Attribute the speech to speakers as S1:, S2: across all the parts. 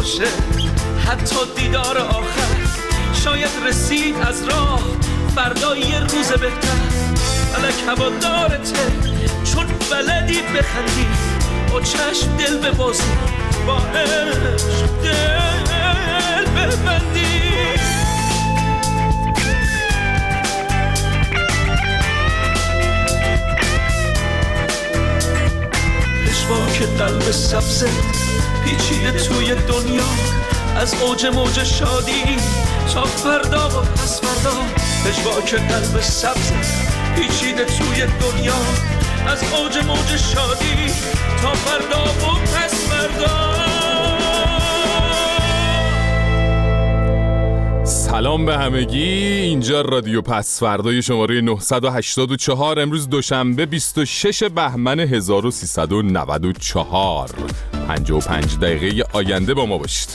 S1: باشه، حتی دیدار آخر شاید رسید از راه، فردا یه روز بهتر. فلک هوادارته چون بلدی بخندی، با چشم دل ببازی، با عشق دل ببندی. پشواک قلب سبزه پیچیده توی دنیا، از اوج موج شادی تا فردا و پس فردا. پشواک قلب سبزه پیچیده توی دنیا، از اوج موج شادی تا فردا و پس فردا.
S2: سلام به همگی، اینجا رادیو پس فردای شماره 984. امروز دوشنبه 26 بهمن 1394. 55 دقیقه آینده با ما باشید.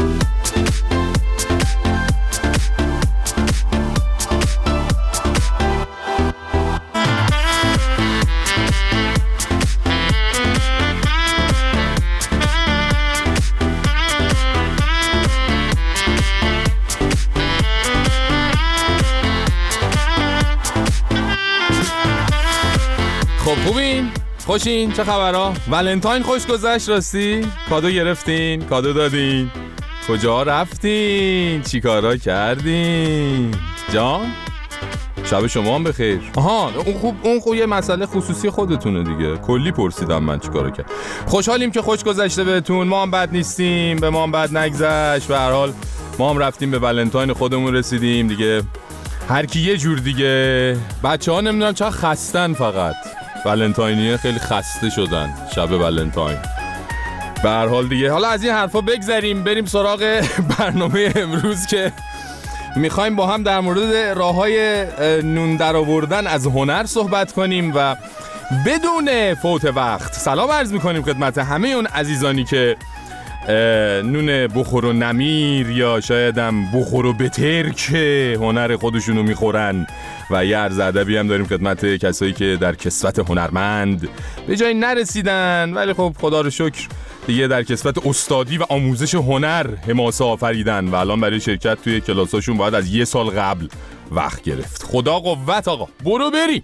S2: خوبین؟ خوشین؟ چه خبرها؟ ولنتاین خوش گذشت راستی؟ کادو گرفتین؟ کادو دادین؟ کجا رفتین؟ چی کارا کردین؟ جان؟ شب شما هم بخیر. آها اون خوب یه مسئله خصوصی خودتونه دیگه. کلی پرسیدم من چی کارا کرد. خوشحالیم که خوش گذشته بهتون. ما هم بد نیستیم، به ما هم بد نگذشت. به هر حال ما هم رفتیم به ولنتاین خودمون رسیدیم دیگه. هر کی یه جور دیگه. بچه‌ها نمیدونم چقدر خستن، فقط ولنتاینیه خیلی خسته شدن شب ولنتاین. به هر حال دیگه حالا از این حرفا بگذریم، بریم سراغ برنامه امروز که میخوایم با هم در مورد راه‌های نون درآوردن از هنر صحبت کنیم و بدون فوت وقت سلام عرض میکنیم خدمت همه اون عزیزانی که نون بخور و نمیر یا شایدم بخور و بترک هنر خودشونو میخورن و یه عرض ادبی هم داریم خدمت کسایی که در کسوت هنرمند به جایی نرسیدن ولی خب خدا رو شکر دیگه در کسوت استادی و آموزش هنر حماسه آفریدن و الان برای شرکت توی کلاساشون باید از 1 سال قبل وقت گرفت. خدا قوت آقا، برو بری.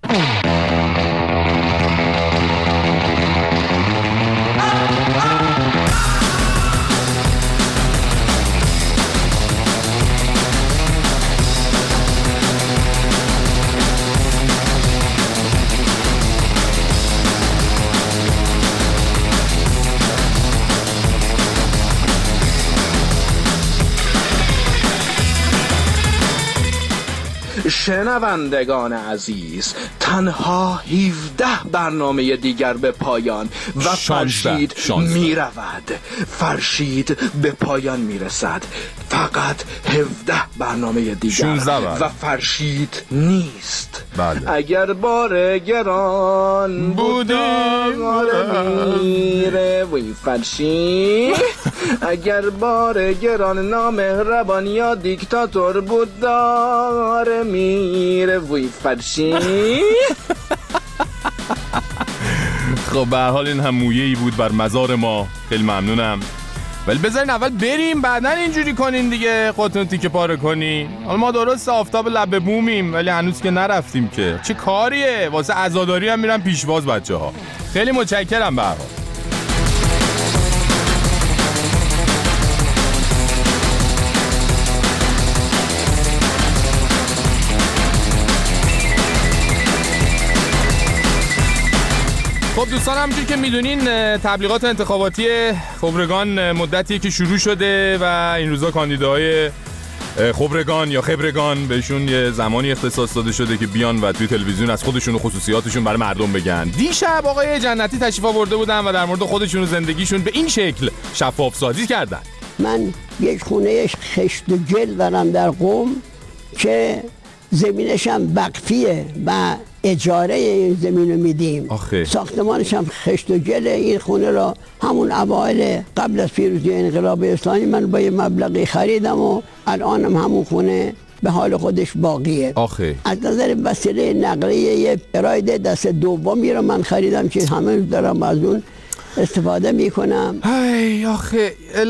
S3: شنوندگان عزیز، تنها 17 برنامه دیگر به پایان و فرشید می رود. فرشید به پایان می رسد. فقط 17 برنامه دیگر و فرشید نیست.
S2: بله.
S3: اگر بار گران بوداره میره وی فرشید. اگر بار گران نامهربان یا دیکتاتور بود داره میره وی فرشید.
S2: خب به هر حال این هم مویه‌ای بود بر مزار ما. خیلی ممنونم. ولی بذارین اول بریم بعدن اینجوری کنین دیگه، خودتون تیکه پاره کنین. حالا ما درست آفتاب لب بومیم ولی هنوز که نرفتیم که. چه کاریه؟ واسه عزاداری هم میرن پیشواز بچه‌ها. خیلی متشکرم به هر حال. خب دوستان، همونجوری که میدونین تبلیغات انتخاباتی خبرگان مدتی که شروع شده و این روزا کاندیداهای خبرگان یا خبرگان بهشون یه زمانی اختصاص داده شده که بیان و توی تلویزیون از خودشون و خصوصیاتشون برای مردم بگن. دیشب آقای جنتی تشریف آورده بودن و در مورد خودشون و زندگیشون به این شکل شفاف سازی کردن.
S4: من یک خونه خشت و گل دارم در قم که زمینش هم وقفیه و اجاره این زمین رو میدیم. ساختمانش هم خشت و گله. این خونه را همون اوایل قبل از پیروزی انقلاب اسلامی من با یه مبلغی خریدم و الانم همون خونه به حال خودش باقیه. از نظر وسیله نقلیه یه راید دست دومی رو من خریدم که همه دارم از اون استفاده میکنم.
S2: آخه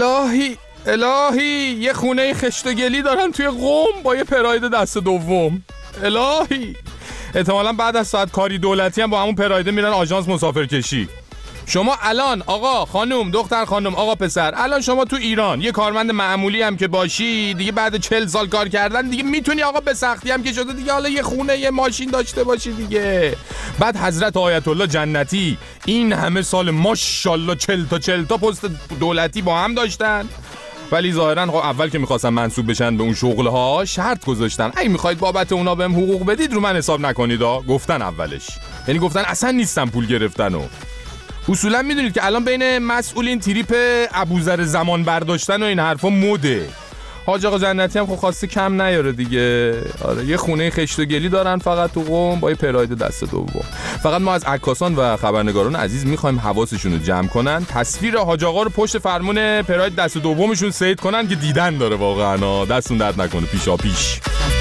S2: الهی یه خونه خشت و گلی دارن توی قم با یه پراید دست دوم. الهی احتمالاً بعد از ساعت کاری دولتی هم با همون پرایده میرن آژانس مسافرکشی. شما الان آقا خانم، دختر خانم، آقا پسر، الان شما تو ایران یه کارمند معمولی هم که باشی دیگه، بعد 40 سال کار کردن دیگه میتونی آقا به سختی هم که شده دیگه حالا یه خونه یه ماشین داشته باشی دیگه. بعد حضرت آیت الله جنتی این همه سال ماشاءالله 40 تا پست دولتی با هم داشتن، ولی ظاهرا اول که میخواستن منصوب بشن به اون شغلها شرط گذاشتن اگه میخواید بابت اونا بهم حقوق بدید رو من حساب نکنید. گفتن اولش، یعنی گفتن اصلا نیستم پول گرفتن. و اصولا میدونید که الان بین مسئولین تریپ ابوذر زمان برداشتن و این حرفا مده. حاج آقا جنتی هم خب خواسته کم نیاره دیگه. آره یه خونه خشت و گلی دارن فقط تو قم با یه پراید دست دوم. فقط ما از عکاسان و خبرنگاران عزیز میخوایم حواسشون رو جمع کنن، تصویر حاج آقا رو پشت فرمون پراید دست دومشون سید کنن که دیدن داره واقعا. دستون درد نکنه پیشا پیش.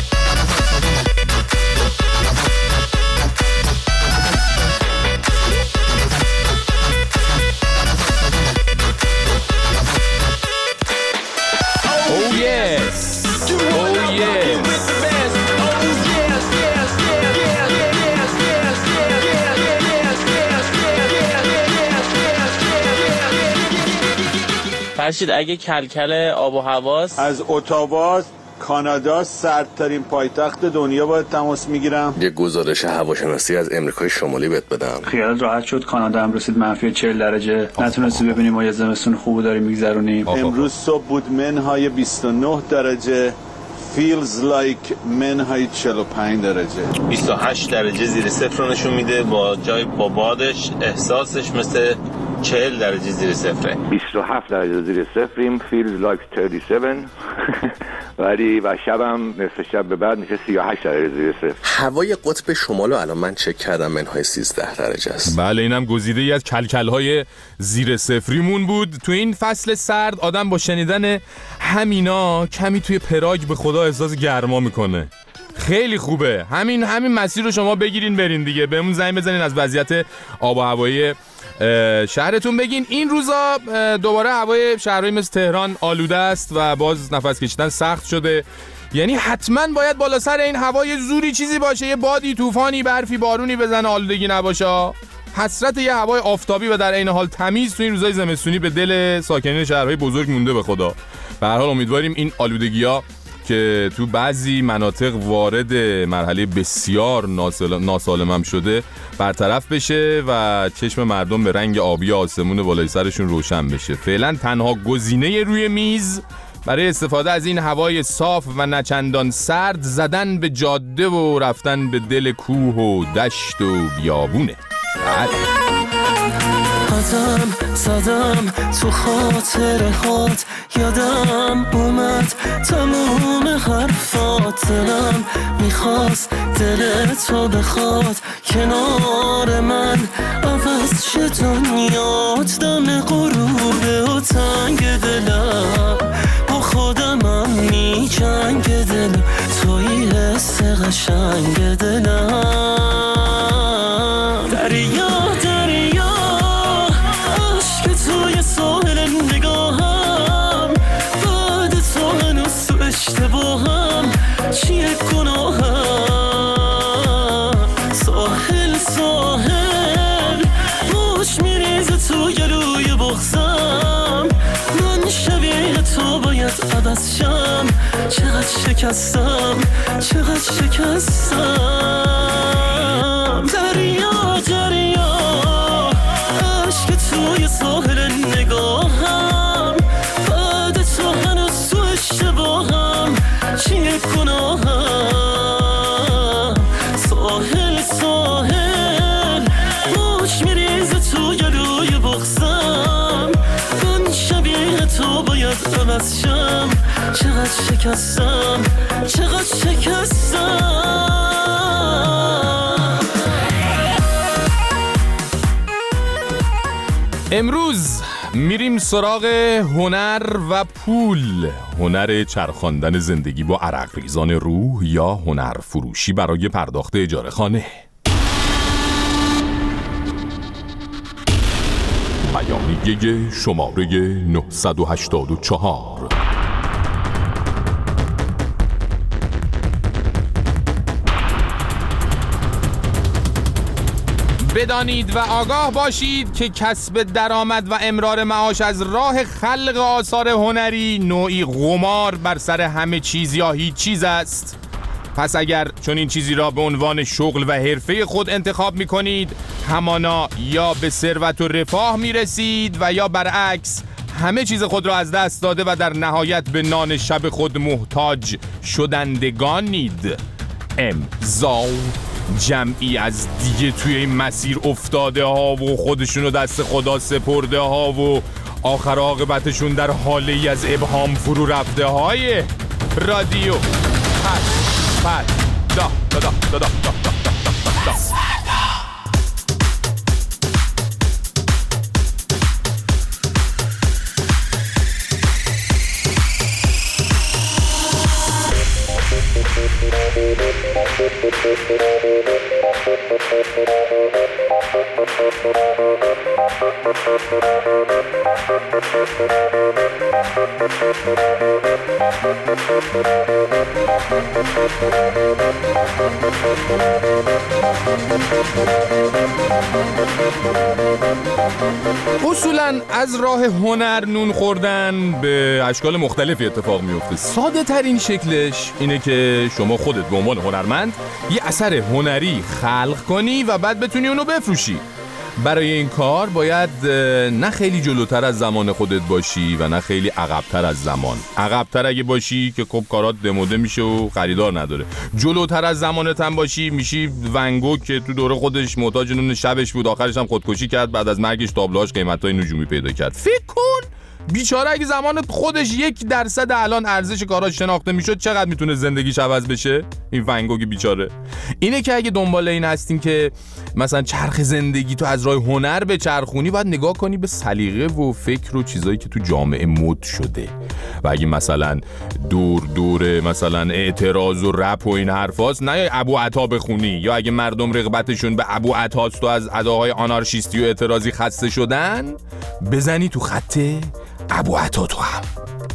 S5: فرشید اگه کلکل آب و هواست
S6: از اتاوا کانادا سردترین پایتخت دنیا باید تماس میگیرم.
S7: یه گزارش هواشناسی از امریکای شمالی بهت بدم.
S8: خیالت راحت شد کانادا هم رسید منفی 40 درجه. نتونستی ببینیم ما یه زمستون خوب داریم میگذرونیم.
S6: امروز صبح بود منهای 29 درجه، feels like منهای 45 درجه.
S5: 28 درجه زیر صفر نشون میده، با بادش احساسش مثل 40 درجه زیر صفره.
S9: 27 درجه زیر صفریم، feels like 37 ولی و شبم نصف شب به بعد میشه 38 درجه زیر صفر.
S7: هوای قطب شمال رو الان من چک کردم منهای 13 درجه است.
S2: بله اینم گزیده ای از کلکل‌های زیر صفریمون بود. تو این فصل سرد آدم با شنیدن همینا کمی توی پراگ به خدا احساس گرما میکنه. خیلی خوبه. همین مسیر رو شما بگیرین برین دیگه. بهمون زنگ بزنین از وضعیت آب و هوایی شهرتون بگین. این روزا دوباره هوای شهرهای مثل تهران آلوده است و باز نفس کشیدن سخت شده. یعنی حتما باید بالا سر این هوای زوری چیزی باشه، یه بادی، طوفانی، برفی، بارونی بزنه، آلودگی نباشه. حسرت یه هوای آفتابی و در عین حال تمیز تو این روزای زمستونی به دل ساکنین شهرهای بزرگ مونده به خدا. به هر حال امیدواریم این آلودگی‌ها که تو بعضی مناطق وارد مرحله بسیار ناسالم هم شده برطرف بشه و چشم مردم به رنگ آبی آسمون بالای سرشون روشن بشه. فعلا تنها گزینه روی میز برای استفاده از این هوای صاف و نچندان سرد زدن به جاده و رفتن به دل کوه و دشت و بیابونه.
S1: قدم زدم تو خاطرهات، یادم اومد تموم حرفات، دلم میخواست دل تو بخواد کنار من، عوض شه دنیات، دم غروبه و تنگ دلم، با خودمم میجنگ دلم، توی حس قشنگ دلم. دریا عشق توی ساحل نگاهم، بعد تو هنوز تو اشتباهم، چیه گناهم؟ ساحل موش میریزه تو گلوی بغزم، من شبیه تو باید عوض شم، چقدر شکستم دریا عشق توی ساحل نگاهم، بعد تو هنوز تو اشتباهم، چیه گناهم؟ ساحل موج میریزه تو گلوی بغزم، من شبیه تو باید عوض شم، چقدر شکستم
S2: امروز میریم سراغ هنر و پول، هنر چرخاندن زندگی با عرق ریزان روح یا هنر فروشی برای پرداخت اجاره خانه. بیانیه شماره 984. بدانید و آگاه باشید که کسب درآمد و امرار معاش از راه خلق آثار هنری نوعی قمار بر سر همه چیز یا هیچ چیز است. پس اگر چون این چیزی را به عنوان شغل و حرفه خود انتخاب می کنید، همانا یا به ثروت و رفاه می رسید و یا برعکس همه چیز خود را از دست داده و در نهایت به نان شب خود محتاج شدندگانید. امضا جمعی از دیگه توی این مسیر افتاده ها و خودشونو دست خدا سپرده ها و آخر عاقبتشون در حالی از ابهام فرو رفته های رادیو پد دا دا دا دا دا دا دا. اصولاً از راه هنر نون خوردن به اشکال مختلفی اتفاق میفته. ساده ترین شکلش اینه که شما خودت به عنوان هنرمند یه اثر هنری خلق کنی و بعد بتونی اونو بفروشی. برای این کار باید نه خیلی جلوتر از زمان خودت باشی و نه خیلی عقبتر از زمان. عقبتر اگه باشی که خب کارات دموده میشه و خریدار نداره. جلوتر از زمانت هم باشی میشی ونگو که تو دوره خودش محتاج نون شبش بود، آخرش هم خودکشی کرد، بعد از مرگش تابلوهاش قیمتای نجومی پیدا کرد. فکر کن بیچاره اگه زمان خودش 1% الان ارزش کاراش شناخته میشد چقدر میتونه زندگیش عوض بشه؟ این ونگوگ بیچاره. اینه که اگه دنبال این هستین که مثلا چرخ زندگی تو از راه هنر به چرخونی، باید نگاه کنی به سلیقه و فکر و چیزایی که تو جامعه مد شده. و اگه مثلا دور مثلا اعتراض و رپ و این حرفاست، نه یا ابو عطا بخونی، یا اگه مردم رغبتشون به ابو عطاست و از اداهای آنارشیستی و اعتراضی خسته شدن، بزنی تو خط ابو عطا تو هم.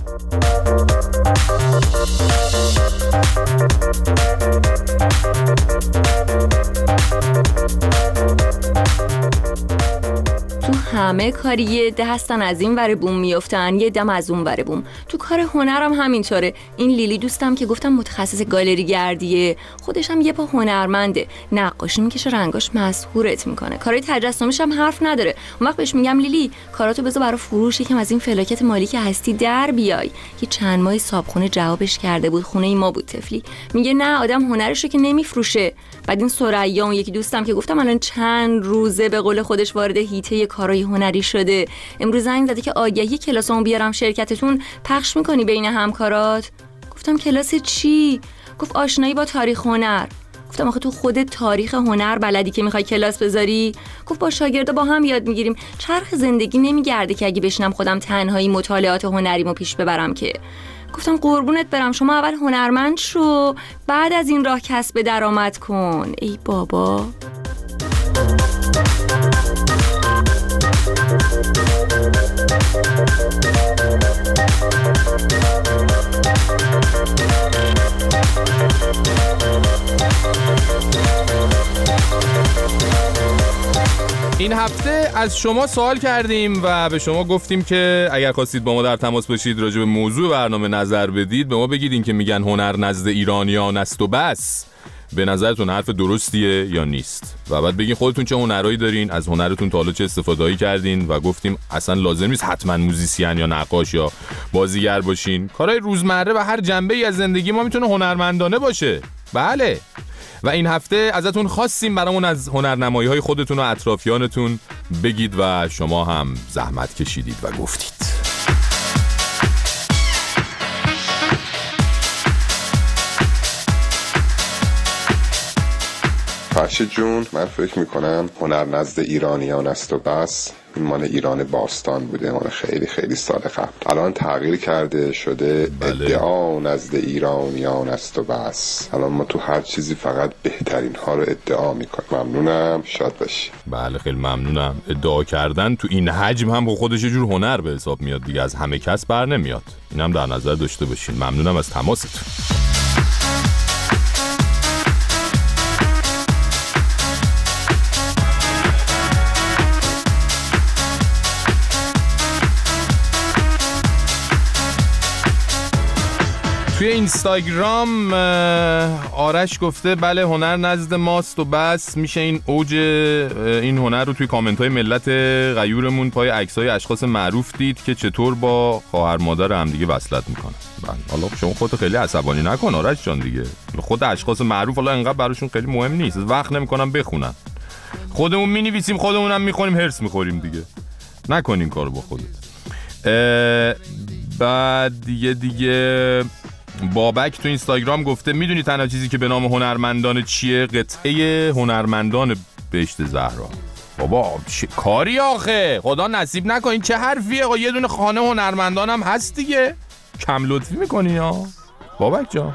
S10: تو همه کاری یه ده هستن از این ور بوم میافتن، یه دم از اون ور بوم. تو کار هنرم همینطوره. این لیلی دوستم که گفتم متخصص گالری گردیه، خودش هم یه پا هنرمنده، نقاشی میکشه، رنگاش مسحورت میکنه، کارهای تجسمیش هم حرف نداره. اون وقت بهش میگم لیلی کاراتو بذار برای فروش، یکم از این فلاکت مالی که هستی در بیای. یه چند ماهی صابخونه جوابش کرده بود، خونه ای ما بود تفلی. میگه نه آدم هنرشو که نمیفروشه. بعد این ثریا اون یکی دوستم که گفتم الان چند روزه به قول خودش وارد هیته کارهای هنری شده، امروز زنگ زده که آگهی کلاسمون بیارم شرکتتون، پخش میکنی بین همکارات؟ گفتم کلاس چی؟ گفت آشنایی با تاریخ هنر. گفتم آخه تو خودت تاریخ هنر بلدی که میخوای کلاس بذاری؟ گفت با شاگردا با هم یاد میگیریم. چرخ زندگی نمیگرده که اگه بشینم خودم تنهایی مطالعات هنریمو پیش ببرم که. گفتم قربونت برم، شما اول هنرمند شو، بعد از این راه کسب درآمد کن. ای بابا.
S2: این هفته از شما سوال کردیم و به شما گفتیم که اگر خواستید با ما در تماس باشید، راجع به موضوع برنامه نظر بدید، به ما بگید این که میگن هنر نزد ایرانیان است و بس، به نظرتون حرف درستیه یا نیست؟ و بعد بگین خودتون چه هنرهایی دارین، از هنرتون تا حالا چه استفاده‌ای کردین. و گفتیم اصلا لازم نیست حتما موزیسین یا نقاش یا بازیگر باشین، کارهای روزمره و هر جنبه‌ای از زندگی ما میتونه هنرمندانه باشه. بله. و این هفته ازتون خواستیم برامون از هنرنمایی‌های خودتون و اطرافیانتون بگید و شما هم زحمت کشیدید و گفتید.
S11: فرشید جون، من فکر میکنم هنر نزد ایرانیان است و بس. این مال ایران باستان بوده، مال خیلی خیلی سال قبل. الان تغییر کرده شده ادعا نزد ایرانیان است و بس. الان ما تو هر چیزی فقط بهترین ها رو ادعا میکنیم. ممنونم، شاد باشی.
S2: بله خیلی ممنونم. ادعا کردن تو این حجم هم خودش یه جور هنر به حساب میاد دیگه، از همه کس بر نمیاد. اینم در نظر داشته باشین. ممنونم از تماستون. توی اینستاگرام آرش گفته بله هنر نزد ماست و بس. میشه این اوج این هنر رو توی کامنت های ملت غیورمون پای عکسای اشخاص معروف دید که چطور با خواهر مادر هم دیگه وصلت میکنن. حالا شما خودتو خیلی عصبانی نکن آرش جان دیگه. خود اشخاص معروف حالا انقدر براشون خیلی مهم نیست، وقت نمیکنن بخونن. خودمون مینویسیم خودمونم میخونیم، هرس میخوریم دیگه. نکنین کارو با خودت. بعد دیگه بابک تو اینستاگرام گفته میدونی تنها چیزی که به نام هنرمندان چیه؟ قطعه هنرمندان بهشت زهرا. بابا چه کاری آخه؟ خدا نصیب نکنین. چه حرفیه؟ یه دونه خانه هنرمندان هم هست دیگه. کم لطفی میکنی ها بابک جان.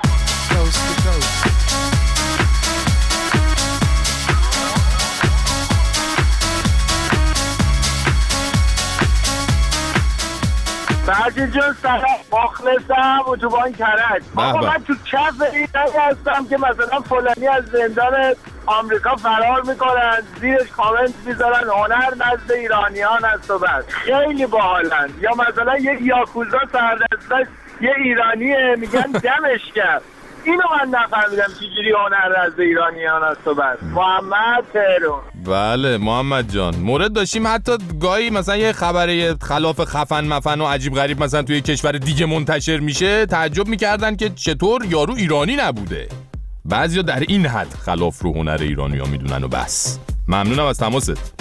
S12: فرشید جون سلام، مخلصم اتوبان کرج. آقا من تو کف این هستم که مثلا فلانی از زندان آمریکا فرار میکنن، زیرش کامنت میذارن هنر نزد ایرانیان است و بس. خیلی باحالن. یا مثلا یه یاکوزا سردستش یه ایرانیه، میگن دمش کرد. اینو من نفهمیدم چجوری هنر نزد ایرانیان است و بس. محمد تهران.
S2: بله محمد جان، مورد داشتیم حتی گاهی مثلا یه خبر خلاف خفن مفن و عجیب غریب مثلا توی کشور دیگه منتشر میشه، تعجب میکردن که چطور یارو ایرانی نبوده. بعضیا در این حد خلاف رو هنر ایرانی‌ها میدونن و بس. ممنونم از تماست.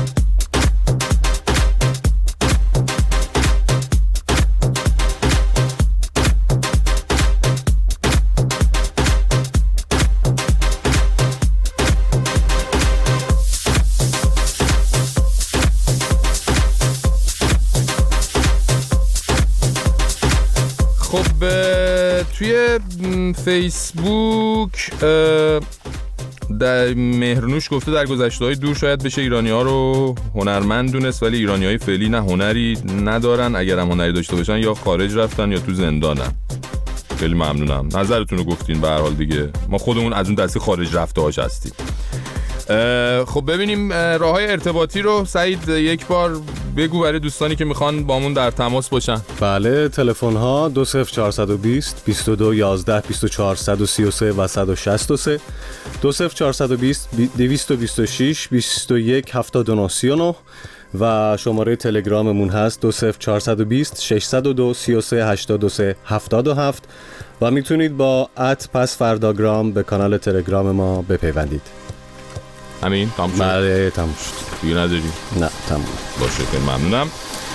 S2: توی فیسبوک در مهرنوش گفته در گذشته‌های دور شاید بشه ایرانی‌ها رو هنرمند دونست، ولی ایرانی‌های فعلی نه هنری ندارن. اگر هم هنری داشته باشن یا خارج رفتن یا تو زندانن. خیلی ممنونم نظرتون رو گفتین. به هر حال دیگه ما خودمون از اون دسته خارج رفته‌هاش هستیم. خب ببینیم راه‌های ارتباطی رو. سعید یک بار بگو برای دوستانی که میخوان با همون در تماس باشن.
S13: بله، تلفن ها 20420 22 11 24 133 و 163 20420 226 21 79 39 و شماره تلگراممون هست 20420 602 33 83 77 و میتونید با @pasfardagram به کانال تلگرام ما بپیوندید.
S2: همین تموم شد؟
S13: بله تموم شد.
S2: دیگه نداری؟
S13: نه تموم.
S2: باشه خیلی ممنونم.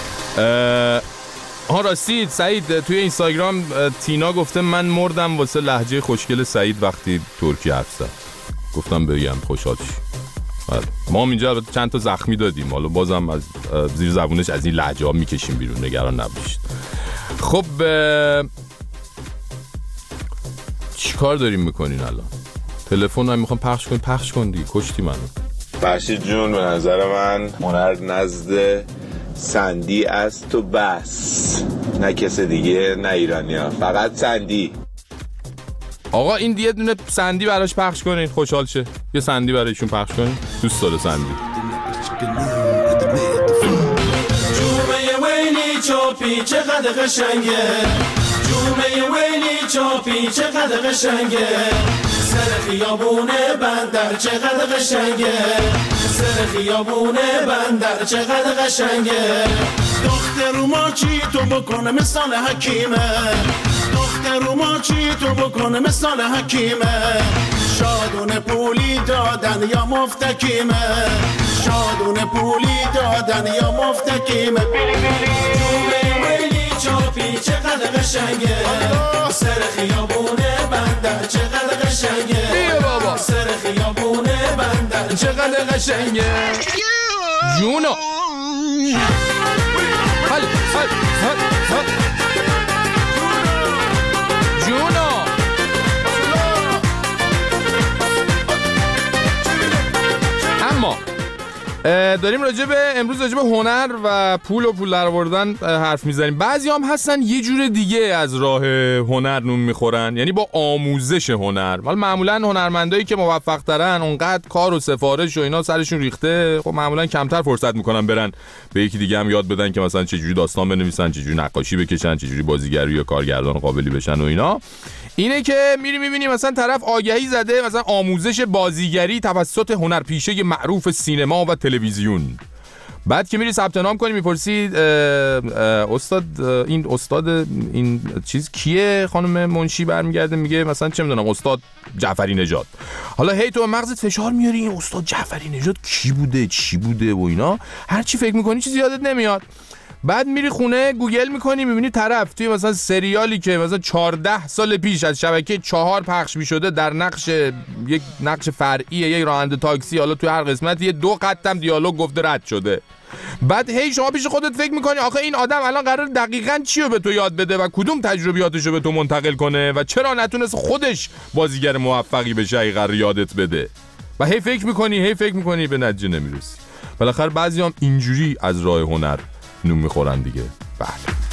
S2: راستی سعید توی اینستاگرام تینا گفته من مردم واسه لهجه خوشگل سعید وقتی ترکی حرف زد. گفتم بگم خوشحال شی. ما هم اینجا چند تا زخمی دادیم، حالا بازم از زیر زبونش از این لهجه ها میکشیم بیرون، نگران نباشید. خب چی کار داریم میکنین الان؟ تلفن هم میخوام پخش کن دیگه، کشتی منو.
S5: فرشید جون به نظر من هنر نزد سندی است و بس، نه کس دیگه، نه ایرانیا، فقط سندی.
S2: آقا این دیگه دونه سندی براش پخش کنین خوشحال شه. یه سندی برایشون پخش کنین، دوست داره سندی.
S1: جومه ویلی چاپی چقدر قشنگه، جومه ویلی چاپی چقدر قشنگه، سر خیابونه بندر چقدر قشنگه، سر خیابونه بندر چقدر قشنگه. دختر ما چی تو بکنه مثال حکیمه، دختر ما چی تو بکنه مثال حکیمه، شادونه پولی دادن یا مفتکیمه، شادونه پولی دادن یا مفتکیمه. جومه ویلی چاپی چقدر قشنگه سر خیابونه بندر چقدر قشنگه
S2: بیا بابا
S1: سر خیابونه بندر
S2: چقدر قشنگه جونو هل جونو اما داریم امروز راجع به هنر و پول و پول درآوردن حرف میزنیم. بعضیام هستن یه جور دیگه از راه هنر نون میخورن، یعنی با آموزش هنر. ولی معمولا هنرمندایی که موفق ترن اونقدر کار و سفارش و اینا سرشون ریخته، خب معمولا کمتر فرصت میکنن برن به یکی دیگه هم یاد بدن که مثلا چجوری داستان بنویسن، چجوری نقاشی بکشن، چجوری بازیگری یا کارگردان قابلی بشن و اینا. اینه که میری میبینی مثلا طرف آگهی زده مثلا آموزش بازیگری توسط هنرپیشه معروف سینما و تلویزیون. بعد که میری ثبت نام کنی میپرسی استاد این چیز کیه؟ خانم منشی برمیگرده میگه مثلا چه میدونم استاد جعفری نژاد. حالا هی تو مغزت فشار میاری این استاد جعفری نژاد کی بوده چی بوده و اینا، هر چی فکر میکنی چیزی یادت نمیاد. بعد میری خونه گوگل میکنی میبینی طرف توی مثلا سریالی که مثلا 14 سال پیش از شبکه 4 پخش میشده در یک نقش فرعیه، یک راننده تاکسی، حالا توی هر قسمت یه 2 خطم دیالوگ گفته رد شده. بعد هی شما پیش خودت فکر میکنی آخه این آدم الان قرار دقیقاً چی رو به تو یاد بده و کدوم تجربیاتش رو به تو منتقل کنه و چرا نتونست خودش بازیگر موفقی بشه اگه قرار یادت بده. و هی فکر میکنی به نتیجه نمیرسی. بالاخره بعضیام اینجوری از راه هنر نون میخورن دیگه. بله.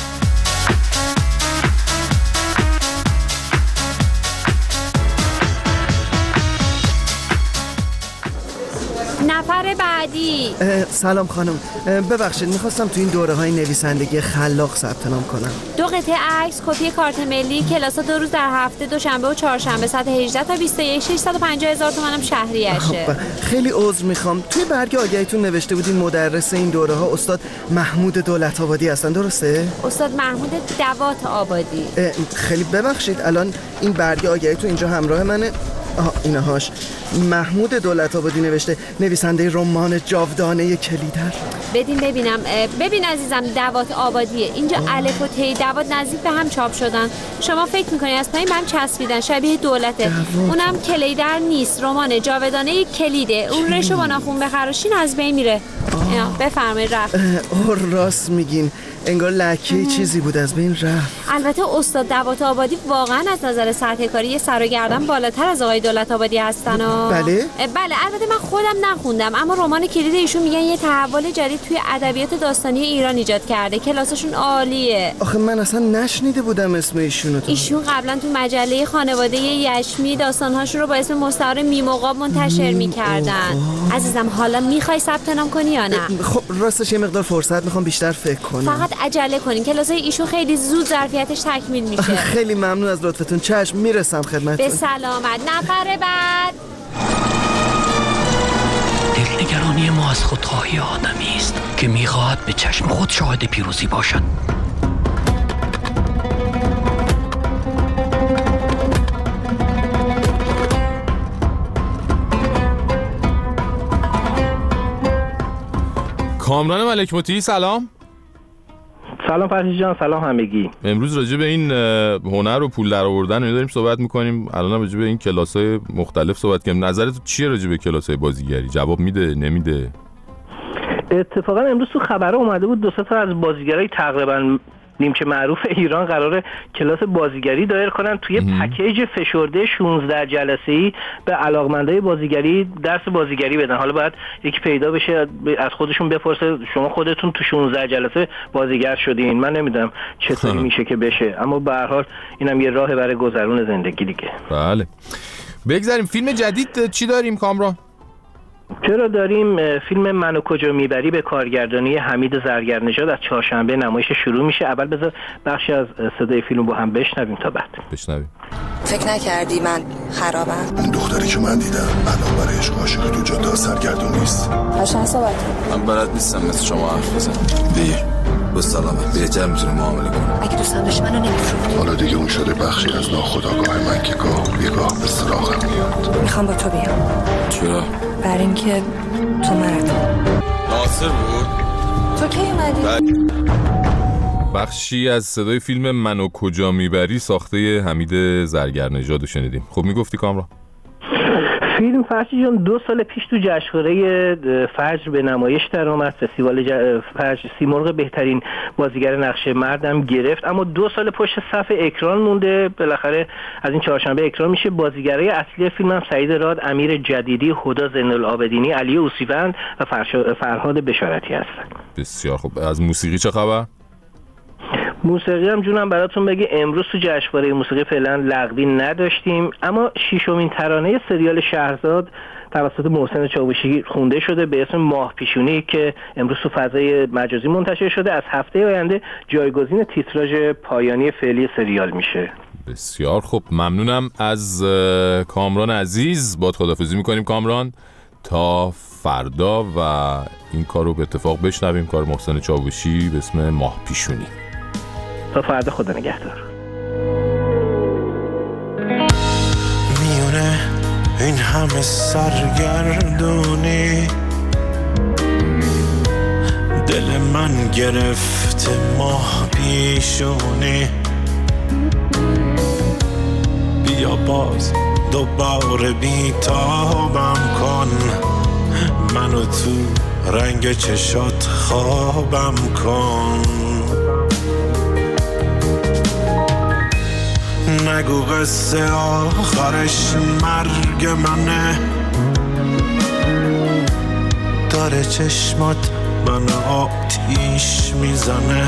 S14: نفر بعدی.
S15: سلام خانم، ببخشید میخواستم تو این دوره های نویسندگی خلاق ثبت نام کنم.
S14: 2 قطعه عکس، کپی کارت ملی، کلاسا 2 روز در هفته، دوشنبه و چهارشنبه ساعت 18 تا 21، 650,000 تومانم شهریشه.
S15: خیلی عذر میخوام، توی برگ آگهیتون نوشته بودین مدرس این دوره ها استاد محمود دولت آبادی هستن، درسته؟
S14: استاد محمود دوات آبادی.
S15: خیلی ببخشید، الان این برگ آگهیتون اینجا همراه منه. اینهاش محمود دولت آبادی نوشته، نویسنده رمان جاودانه کلیدر.
S14: ببینم. ببین عزیزم، دوات آبادیه. اینجا الف و ت دوات نزدیک به هم چاپ شدن. شما فکر میکنی از پایین هم چسبیدن، شبیه دولته. اونم کلیدر نیست، رمان جاودانه کلیده. اون رشو با ناخون بخراشین از بین میره. بفرمایید. رفت.
S15: راست میگین، انگار لکه چیزی بود از بین رفت.
S14: البته استاد دوات آبادی واقعا از نظر سطح کاری سر و گردن بالاتر از آقای دولت آبادی هستن.
S15: بله
S14: البته من خودم نخوندم، اما رمان کلید ایشون میگن یه تحول جدید توی ادبیات داستانی ایران ایجاد کرده. کلاسشون عالیه.
S15: آخه من اصلا نشنیده بودم اسم ایشونو.
S14: ایشون قبلا تو مجله خانواده یشمی داستانهاشون رو با اسم مستعار میموقاب منتشر میکردن. عزیزم حالا میخوای ثبت نام کنی یا نه؟
S15: خب راستش یه مقدار فرصت میخوام بیشتر فکر کنم.
S14: فقط عجله کنین، کلاسای ایشون خیلی زود ظرفیتش تکمیل میشه.
S15: خیلی ممنون از لطفتون. چشم، میرسم خدمتتون.
S14: به سلامت. نفر بعد.
S16: دلنگرانی ما از خودخواهی آدمی است که میخواهد به چشم خود شاهد پیروزی باشد.
S2: کامران ملک مطیعی، سلام.
S17: سلام فرشید جان، سلام همگی.
S2: امروز راجع به این هنر و پول درآوردن داریم صحبت می‌کنیم. الان راجع به این کلاس‌های مختلف صحبت کنیم. نظرت چیه راجع به کلاس‌های بازیگری؟ جواب میده نمیده؟
S17: اتفاقا امروز تو خبر اومده بود 2 تا از بازیگرای تقریبا نیمچه معروف ایران قراره کلاس بازیگری دایر کنن توی پکیج فشرده 16 جلسه‌ای به علاقمندای بازیگری درس بازیگری بدن. حالا باید یکی پیدا بشه از خودشون بپرسه شما خودتون تو 16 جلسه بازیگر شدین. من نمیدونم چطوری میشه که بشه، اما به هر حال اینم یه راه برای گذرون زندگی دیگه.
S2: بله. بگذاریم فیلم جدید چی داریم کامران؟
S17: چرا داریم فیلم منو کجا میبری به کارگردانی حمید زرگرنژاد از چهارشنبه نمایش شروع میشه. اول بذار بخشی از صدای فیلم با هم بشنویم تا بعد.
S2: بشنویم.
S18: فکر نکردی من خرابم؟
S19: اون دختری که من دیدم الان برای عشق عاشق تو جاده سرگردون نیست.
S18: قشنگ صحبت.
S20: من بلد نیستم مثل شما حرف بزنم. دیر به سلامت بهتر میتونی معامله کنی.
S18: اگه دوستم داشتی منو نمیفروختی.
S19: حالا دیگه اون شده بخشی از ناخودآگاه من که گاه به سراغم میاد.
S18: میخوام با تو بیام.
S20: چرا؟
S18: برای اینکه تو مرد.
S20: ناصر بود؟
S18: تو کی اومدی؟
S2: بخشی از صدای فیلم منو کجا میبری ساخته حمید زرگرنژاد رو شنیدیم. خب میگفتی کامران؟
S17: فیلم فرشی جان 2 سال پیش تو جشنواره فجر به نمایش در آمد. فستیوال فجر سیمرغ بهترین بازیگر نقش مردم گرفت، اما 2 سال پشت صف اکران مونده. بالاخره از این چهارشنبه اکران میشه. بازیگرای اصلی فیلم هم سعید راد، امیر جدیدی، هدی زین‌العابدینی، علی اوسیوند و فرهاد بشارتی هستن.
S2: بسیار خوب. از موسیقی چه خبر؟
S17: موسیقی هم جونم براتون بگه امروز تو جشنواره موسیقی فعلا لغوی نداشتیم، اما 6مین ترانه سریال شهرزاد توسط محسن چاوشی خونده شده به اسم ماه پیشونی که امروز تو فضای مجازی منتشر شده. از هفته آینده جایگزین تیتراژ پایانی فعلی سریال میشه.
S2: بسیار خوب. ممنونم از کامران عزیز. باهات خداحافظی میکنیم کامران تا فردا و این کار رو به اتفاق بشنویم، کار محسن چاوشی به اسم ماه پیشونی.
S17: تا فردا، خدا نگهدار.
S1: میونه این همه سرگردونی دل من گرفته ماه پیشونی، بیا باز دوباره بیتابم کن، منو تو رنگ چشات خوابم کن. نگو قصه آخرش مرگ منه، داره چشمات من آتیش میزنه.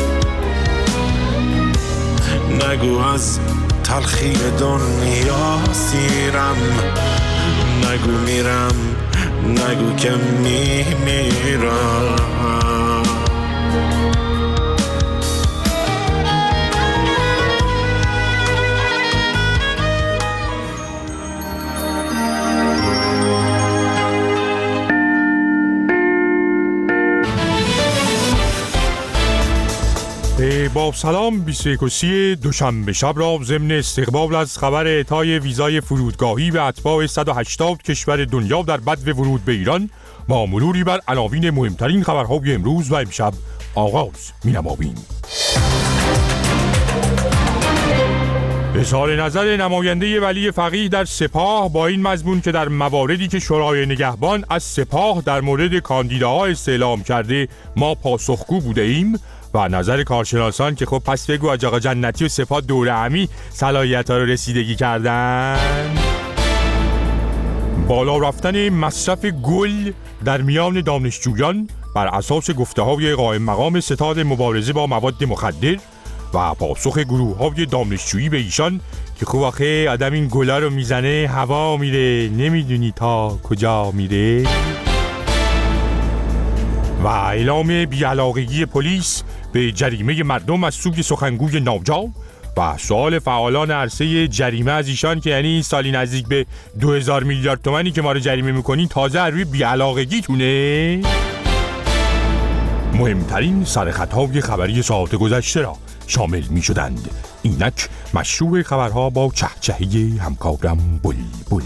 S1: نگو از تلخی دنیا سیرم، نگو میرم، نگو که میمیرم.
S21: با سلام 21 دوشنبه شب را ضمن استقبال از خبر اعطای ویزای فرودگاهی به اتباع 180 کشور دنیا در بدو ورود به ایران با مروری بر عناوین مهمترین خبرهای امروز و امشب آغاز می‌نماییم. اظهار نظر نماینده ولی فقیه در سپاه با این مضمون که در مواردی که شورای نگهبان از سپاه در مورد کاندیداها استعلام کرده ما پاسخگو بوده ایم و نظر کارشناسان که خب پس بگو آج آقا جنتی و سپاه دوره همی صلاحیت‌ها رو رسیدگی کردن. بالا رفتن مصرف گل در میان دانشجویان بر اساس گفته‌های قائم مقام ستاد مبارزه با مواد مخدر و پاسخ گروه‌های دانشجویی به ایشان که خب آخه آدم این گلا رو میزنه هوا میره نمیدونی تا کجا میره. و اعلام بی‌علاقگی پلیس به جریمه مردم از سوی سخنگوی ناجا و سوال فعالان عرصه جریمه از ایشان که یعنی سالی نزدیک به 2000 میلیارد تومانی که ما رو جریمه میکنین تازه روی بی‌علاقگیتونه. مهمترین سرخطهای خبری ساعت گذشته را شامل می شدند. اینک مشروع خبرها با چهچهی همکارم بلبل.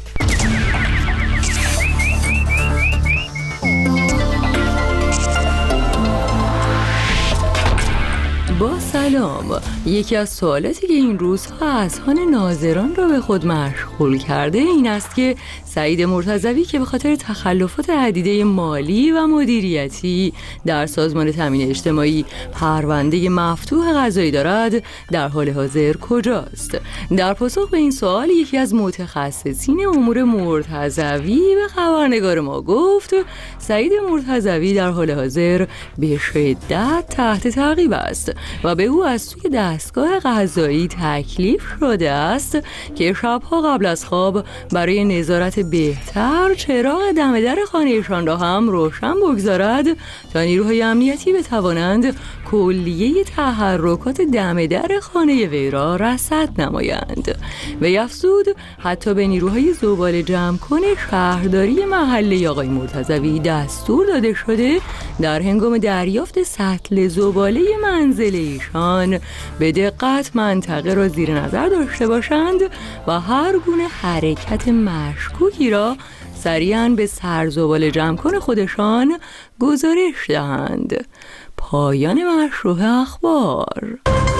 S10: با سلام. یکی از سوالاتی که این روزها اذهان ناظران را به خود مشغول کرده این است که سعید مرتضوی که به خاطر تخلفات عدیده مالی و مدیریتی در سازمان تامین اجتماعی پرونده مفتوح قضایی دارد در حال حاضر کجاست؟ در پاسخ به این سوال یکی از متخصصین امور مرتضوی به خبرنگار ما گفت سعید مرتضوی در حال حاضر به شدت تحت تعقیب است و به او از سوی دستگاه قضایی تکلیف شده است که شبها قبل از خواب برای نظارت بهتر چراغ دم در خانه‌شان را هم روشن بگذارد تا نیروهای امنیتی بتوانند کلیه تحرکات دم در خانه وی را رصد نمایند. وی افزود حتی به نیروهای زباله جمع کن شهرداری محله آقای مرتضوی دستور داده شده در هنگام دریافت سطل زباله منزل ایشان به دقت منطقه را زیر نظر داشته باشند و هر گونه حرکت مشکوکی را سریعاً به سرزباله جمع کن خودشان گزارش دهند. پایان مشروع اخبار.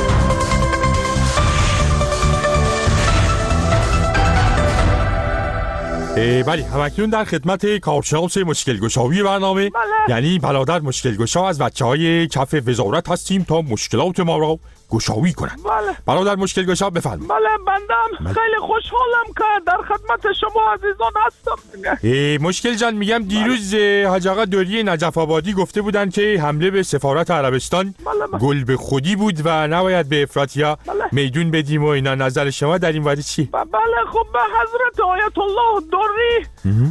S21: بله، همکنون در خدمت کارشناس مشکلگشایی برنامه یعنی برادر مشکلگشا از بچه‌های کف وزارت هستیم تا مشکلات ما را گشایی کنند. برادر مشکلگشا بفرمایید.
S12: بله بندم خیلی خوشحالم که در خدمت شما عزیزان هستم.
S21: مشکل جان میگم دیروز حاج آقا دوری نجف آبادی گفته بودن که حمله به سفارت عربستان گل به خودی بود و نباید به افراطی‌ها میدون بدیم و اینا. نظر شما در این باره چی؟
S12: بله خب به حضرت آیت الله دوری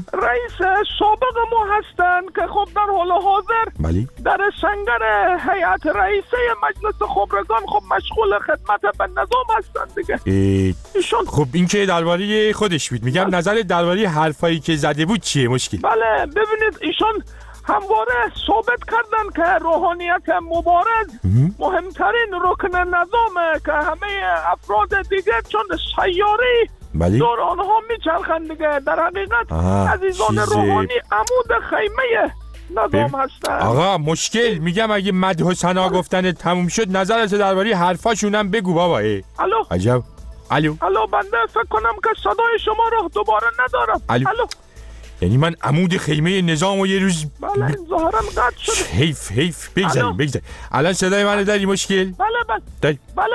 S12: رئیس سابق ما هستن که خب در حال حاضر در سنگر هیئت رئیسه مجلس خبرگان خب مشغول خدمت به نظام هستن دیگه.
S21: ایشون خب این که درباره خودش بود. میگم نظر درباره حرفایی که زده بود چیه مشکل؟
S12: بله ببینید ایشون همواره ثابت کردن که روحانیت مبارز مهمترین رکن نظامه که همه افراد دیگه چون سیاری دور آنها میچرخند دیگه. در حقیقت عزیزان روحانی عمود خیمه نظام هستن.
S21: آقا مشکل میگم اگه مدح و ثنا گفتن تموم شد نظرت درباره حرفاشونم بگو بابا.
S12: الو
S21: عجب. الو
S12: بنده فکر کنم که صدای شما رو دوباره ندارم.
S21: الو یعنی من عمود خیمه نظام و یه روز
S12: بله ظاهرا قطع شد.
S21: حیف بگذاریم. الان صدای منو داری مشکل؟
S12: بله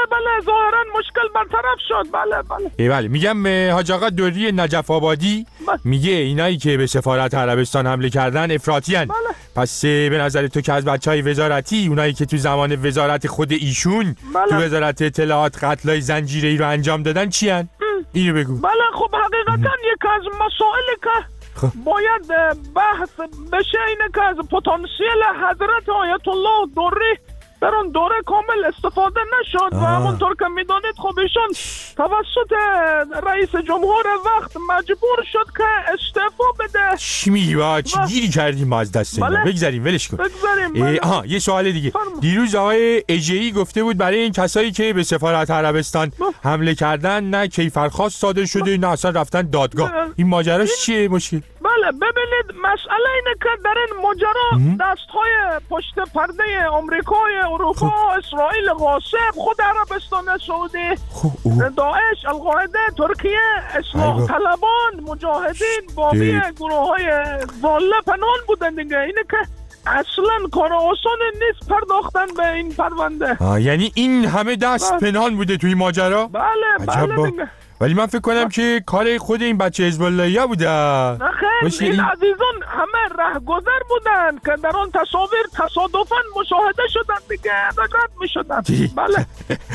S12: ظاهرا مشکل برطرف شد. بله
S21: میگم حاج آقا دوری نجف آبادی میگه اینایی که به سفارت عربستان حمله کردن افراطیان. پس به نظر تو که از بچهای وزارتی اونایی که تو زمان وزارت خود ایشون تو وزارت اطلاعات قتلای زنجیره‌ای رو انجام دادن چی ان؟ اینو بگو.
S12: بله خب حقیقتا یکی از مسائلی که باید بحث بشه اینه که از پتانسیل حضرت آیت الله دوری در اون دوره کامل استفاده نشد و همونطور که میدانید خب ایشون توسط رئیس جمهور وقت مجبور شد که استعفا بده.
S21: چی میگی با چی گیری کردیم ما از دست اینا؟ بگذاریم ولش کن. یه سوال دیگه. دیروز آقای اژه‌ای گفته بود برای این کسایی که به سفارت عربستان حمله کردن نه کیفرخواست صادر شده نه اصلا رفتن دادگاه. این ماجراش چیه مشکل؟
S12: بله ببینید مسئله اینه که در این ماجرا دستهای پشت پرده آمریکای اروپا اسرائیل غاصب خود عربستان سعودی داعش القاعده ترکیه اصلاح طلبان مجاهدین باقی گروه‌های ضاله پنهان بودن دیگه. اینه که اصلا کار آسان نیست پرداختن به این پرونده.
S21: یعنی این همه دست پنهان بوده توی ماجرا؟
S12: بله دیگه.
S21: ولی من فکر کنم که کار خود این بچه حزب اللهیا بوده.
S12: نخیر این عزیزان همه رهگذر بودن که در آن تصاویر تصادفاً مشاهده شدن دیگه رد می شدن. بله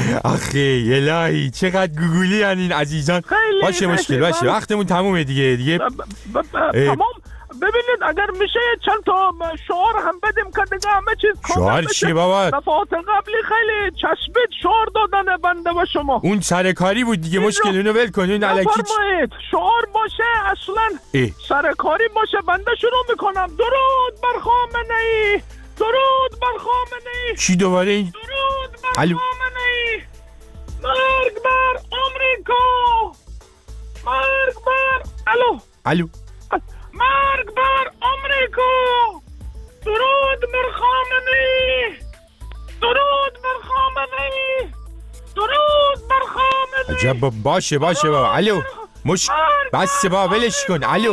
S21: آخه الهی چقدر گوگولی هن این عزیزان. باشه مشکل باشه وقتمون تمومه دیگه
S12: تمام. ببینید اگر میشه چند تا شعار هم بدیم که دیگه همه چیز
S21: شعار چیه بابا؟
S12: دفعات قبلی خیلی چسبید شعار دادن بنده و شما.
S21: اون سرکاری بود دیگه مشکل اونو ول کنین الکی.
S12: فرمایید شعار باشه اصلا سرکاری باشه. بنده شروع میکنم. درود بر خامنه‌ای، درود بر خامنه‌ای.
S21: چی دوباره این؟
S12: درود بر خامنه‌ای. مرگ بر آمریکا، مرگ بر
S21: الو
S12: مرگ بر آمریکا، درود بر خامنه‌ای، درود بر خامنه‌ای، درود بر خامنه‌ای.
S21: عجب باشه بابا. الو بس بابا ولش کن. الو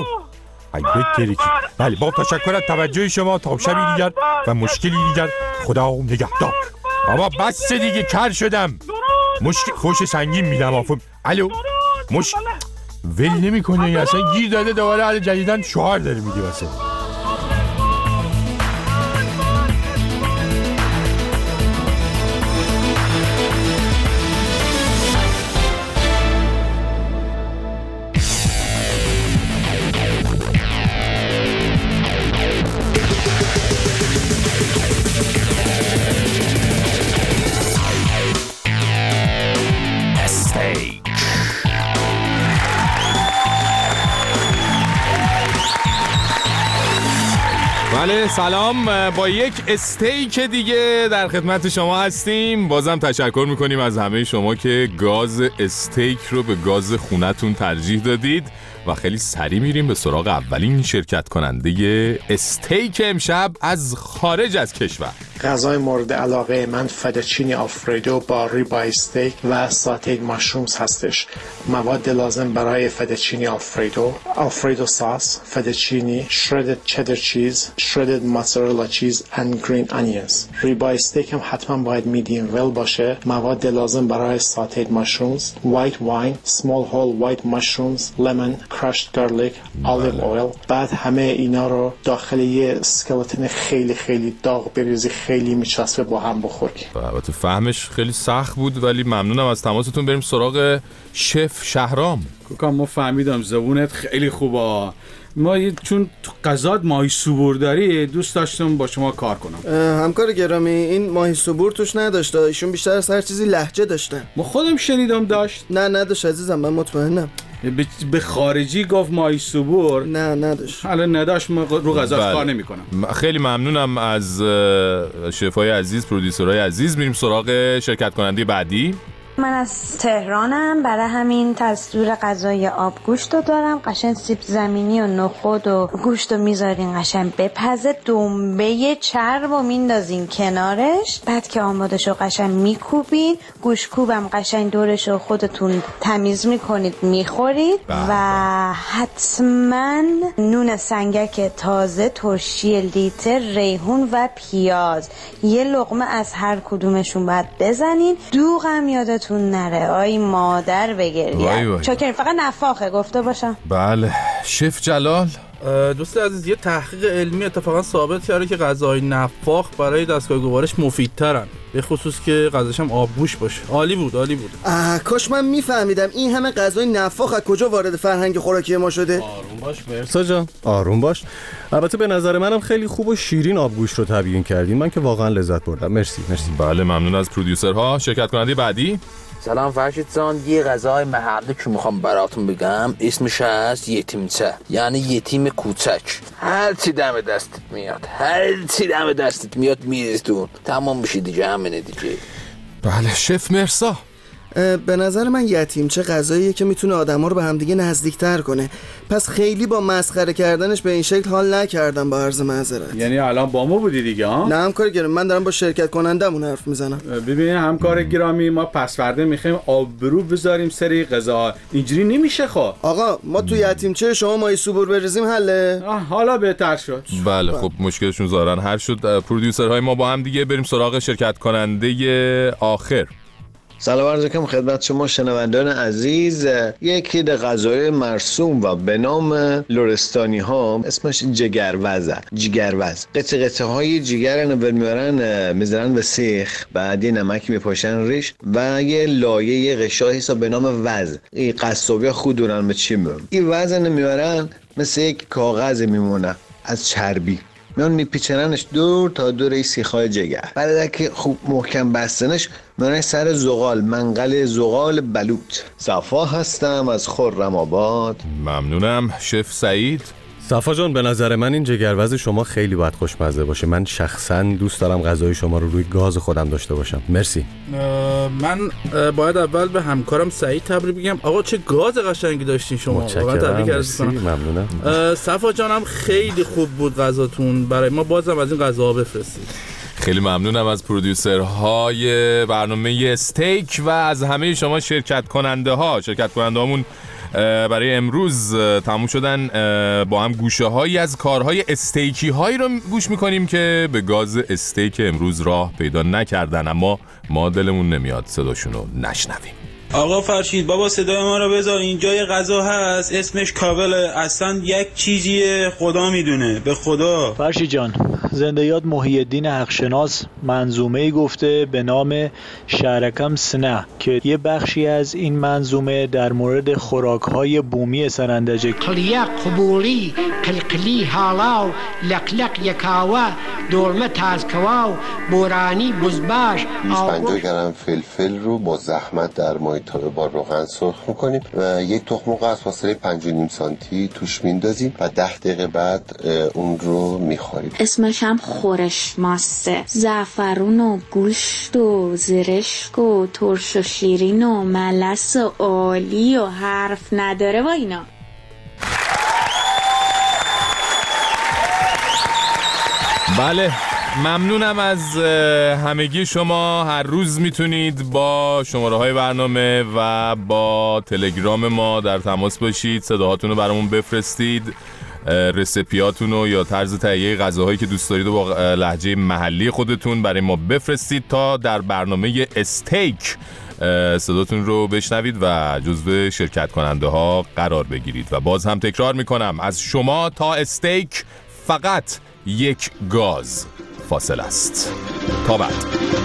S21: بله با تشکر از توجه شما. تا شبی دیگر و مشکلی دیگر خدا نگهدار. بابا بس دیگه کر شدم. مشکل خوش سنگین میدم آفم. الو ول نمی کنه اصلا گیر داده دوباره علی جدیدن شعار داره میگه واسه. بله سلام. با یک استیک دیگه در خدمت شما هستیم. بازم تشکر میکنیم از همه شما که گاز استیک رو به گاز خونتون ترجیح دادید و خیلی سریع میریم به سراغ اولین شرکت کننده استیک امشب از خارج از کشور.
S3: غذای مورد علاقه من فدوچینی آلفردو با ریبای استیک و ساتید ماشرومز هستش. مواد لازم برای فدوچینی آلفردو ساس، فدوچینی، شردد چدر چیز، شردد موتزارلا چیز and green onions. ریبای استیک هم حتما باید میدیم ول باشه. مواد لازم برای ساتید ماشرومز، white wine, small whole white mushrooms, lemon, crushed garlic, olive oil. بعد همه اینا رو داخل یه اسکلتن خیلی خیلی داغ بریزی، خیلی میچسبه با هم بخوری.
S2: البته فهمش خیلی سخت بود ولی ممنونم از تماستون. بریم سراغ شف شهرام.
S22: کوکا ما فهمیدم زبونت خیلی خوبه. ما چون غذات ماهی سوبور داری دوست داشتم با شما کار کنم.
S15: همکار گرامی این ماهی سوبور توش نداشته، ایشون بیشتر از هر چیزی لهجه داشته.
S22: ما خودم شنیدم داشت.
S15: نه نداشت عزیزم، من مطمئنم.
S22: به خارجی گفت ماهی سوبور؟
S15: نه نداشت.
S22: حالا نداشت، ما رو غذا کار نمی کنم.
S2: خیلی ممنونم از شفای عزیز، پرودیوسرای عزیز. میریم سراغ شرکت کننده بعدی.
S23: من از تهرانم، برای همین دستور غذای آبگوشت رو دارم. قشنگ سیب زمینی و نخود و گوشت رو میذارین قشنگ بپزه، دنبه چرب رو میندازین کنارش، بعد که آماده شو قشنگ میکوبین، گوشتکوبم قشنگ دورش رو خودتون تمیز میکنید میخورید و حتما نون سنگک تازه، ترشی لیتر، ریحون و پیاز. یه لقمه از هر کدومشون باید بزنین. دوغم یادتون نره، آی مادر بگریه. چاکر فقط نفاخه گفته باشم.
S2: بله. شف جلال.
S24: دوست عزیز، یه تحقیق علمی اتفاقا ثابت کرده که غذاهای نفاخ برای دستگاه گوارش مفیدترن، به خصوص که غذاش هم آبگوشت باشه. عالی بود عالی بود.
S15: کاش من میفهمیدم این همه غذای نفاخ از کجا وارد فرهنگ خوراکی ما شده.
S13: آروم باش مرسا جان، آروم باش. البته به نظر منم خیلی خوب و شیرین آبگوشت رو تبیین کردین، من که واقعا لذت بردم. مرسی.
S2: بله ممنون از پرودیوسرها. شرکت کننده بعدی.
S25: سلام فرشید جان، یه غذای محلی که میخوام براتون بگم اسمش هست یتیمچه، یعنی یتیم کوچک. هر چی دم دستت میاد میریزتون، تمام بشی دیگه، همینه دیگه.
S2: بله شف مرسا.
S15: به نظر من یتیمچه غذاییه که میتونه آدما رو به همدیگه نزدیکتر کنه، پس خیلی با مسخره کردنش به این شکل حال نکردم، با عرض معذرت.
S22: یعنی الان با ما بودی دیگه ها؟
S15: نه همکار گرامی، من دارم با شرکت کنندمون حرف میزنم.
S22: ببینید همکار گرامی، ما پس فردا میخوایم آبرو بذاریم سری غذا، اینجوری نمیشه. خب
S15: آقا ما تو یتیمچه شما ماهی سوبور بریزیم حله؟
S22: حالا بهتر شد.
S2: بله خب مشکلشون ظاهرا حل شد. پرودیوسرهای ما با هم دیگه بریم سراغ شرکت کننده آخر.
S26: سلام عرض می‌کنم خدمت شما شنوندگان عزیز. یکی از غذای مرسوم و به نام لرستانی ها اسمش جگروز. قطعه های جگر رو میارن میذارن به سیخ، بعد یه نمک میپاشن ریش و یه لایه قشایی هست به نام وز. این قصابی خود دونن به چی میگن. این وزن میارن مثل یک کاغذ میمونه از چربی، میان میپیچننش دور تا دور این سیخای جگر. بعد که خوب محکم بستنش میانه سر زغال، منقل زغال بلوط. صفا هستم از خرم آباد.
S2: ممنونم. شف سعید.
S13: صفا جان، به نظر من این جگروز شما خیلی باید خوشمزه باشه. من شخصا دوست دارم غذای شما رو روی گاز خودم داشته باشم. مرسی.
S24: من باید اول به همکارم سعید تبریک بگم. آقا چه گاز قشنگی داشتین شما.
S13: متشکرم. مرسی. ممنونم.
S24: صفا جانم خیلی خوب بود غذاتون، برای ما بازم از این غذاها بفرستید.
S2: خیلی ممنونم از پرودیوسرهای برنامه استیک و از همه شما شرکت کننده هامون. برای امروز تموم شدن. با هم گوشه هایی از کارهای استیکی هایی رو گوش میکنیم که به گاز استیک امروز راه پیدا نکردن، اما ما دلمون نمیاد صداشون رو نشنویم.
S27: آقا فرشید بابا صدای ما رو بذار، اینجا یه غذا هست اسمش کاوله، اصلا یک چیزیه خدا میدونه، به خدا.
S28: فرشید جان، زنده یاد محی الدین حقشناس منظومه‌ای گفته به نام شهرکم سنه که یه بخشی از این منظومه در مورد خوراک‌های بومی سرندجه.
S29: قلیه قبولی قلقلی هالاو لقلق یکاوا دولمه تازکواو بورانی بزباش.
S11: 50 گرم فلفل رو با زحمت در مایتابه با روغن سرخ میکنیم و یک تخم مرغ از فاصله 5.5 سانتی توش میندازیم و 10 دقیقه بعد اون رو میخوریم.
S30: اسمش هم خورش ماسته، زعفرون و گوشت و زرشک و ترش و شیرین و ملس و عالی و حرف نداره با اینا.
S2: بله ممنونم از همگی شما. هر روز میتونید با شماره‌های برنامه و با تلگرام ما در تماس باشید، صداهاتون رو برامون بفرستید، رسپیاتونو یا طرز تهیه غذاهایی که دوست دارید و با لهجه محلی خودتون برای ما بفرستید تا در برنامه استیک صداتون رو بشنوید و جزو شرکت کننده ها قرار بگیرید. و باز هم تکرار میکنم، از شما تا استیک فقط یک گاز فاصله است. تا بعد.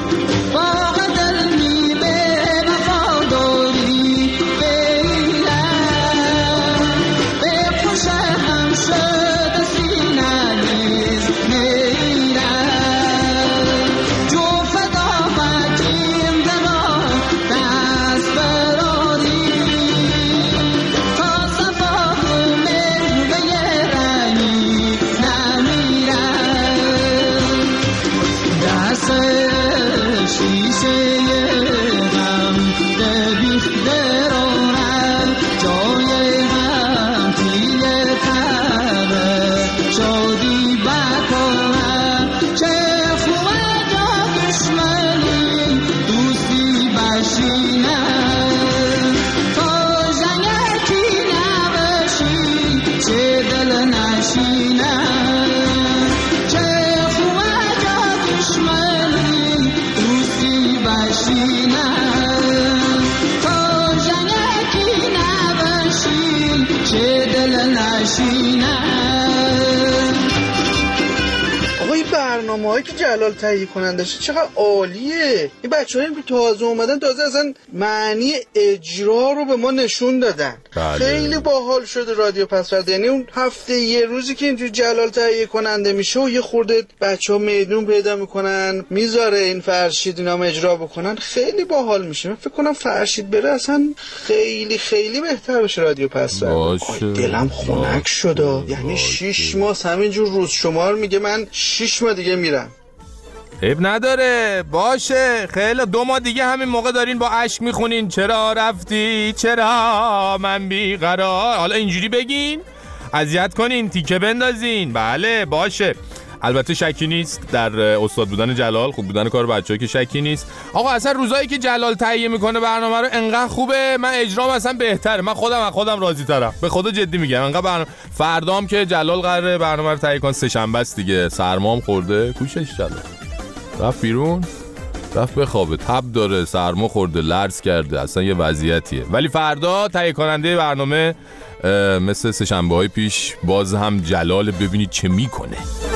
S15: برنامه‌هایی که جلال تهیه کننده شد چقدر عالیه. این بچه‌هایی که تازه اومدن تازه اصلا معنی اجرا رو به ما نشون دادن.
S2: بله.
S15: خیلی باحال شده رادیو پسورده. یعنی اون هفته یه روزی که اینجوری جلال تهیه کننده میشه و یه خورده بچه‌ها میدون پیدا میکنن میذاره این فرشید اینا هم اجرا بکنن، خیلی باحال میشه. من فکر کنم فرشید بره اصلا خیلی خیلی بهتر بشه رادیو پسورده. دلم خنک شد. یعنی 6 ماه همینجور روز شمار میگه من 6 ماه دیگه میرم.
S2: عیب نداره، باشه. خیلی 2 ماه دیگه همین موقع دارین با اشک میخونین چرا رفتی، چرا من بیقرار. حالا اینجوری بگین، اذیت کنین، تیکه بندازین. بله باشه. البته شکی نیست در استاد بودن جلال، خوب بودن کار بچه‌ها که شکی نیست. آقا اصلا روزایی که جلال تهیه میکنه برنامه رو انقدر خوبه، من اجرام اصلا بهتره. من خودم راضی ترم. به خدا جدی میگم. انقدر برنامه فردام که جلال قراره برنامه رو تهیه کنه، سه‌شنبه است دیگه، سرمام خورده، کوشش جلال رفت بیرون، رفت بخوابه، تب داره، سرما خورده، لرز کرده، اصلا یه وضعیتیه. ولی فردا تهیه کننده برنامه مثل سه‌شنبه‌های پیش باز هم جلال، ببینید چه میکنه.